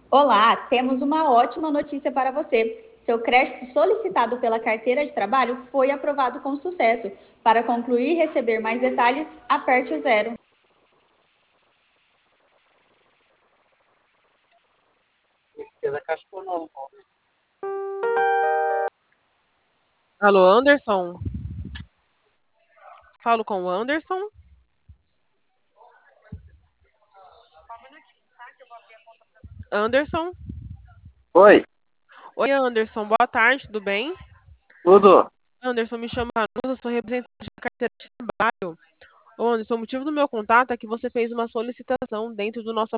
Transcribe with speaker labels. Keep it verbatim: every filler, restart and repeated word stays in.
Speaker 1: Olá, temos uma ótima notícia para você. Seu crédito solicitado pela carteira de trabalho foi aprovado com sucesso. Para concluir e receber mais detalhes, aperte o zero.
Speaker 2: Alô, Anderson? Falo com o Anderson. Anderson?
Speaker 3: Oi,
Speaker 2: Oi, Anderson. Boa tarde, tudo bem?
Speaker 3: tudo?
Speaker 2: Anderson, me chama Anusa, sou representante da carteira de trabalho. Ô, Anderson, o motivo do meu contato é que você fez uma solicitação dentro do nosso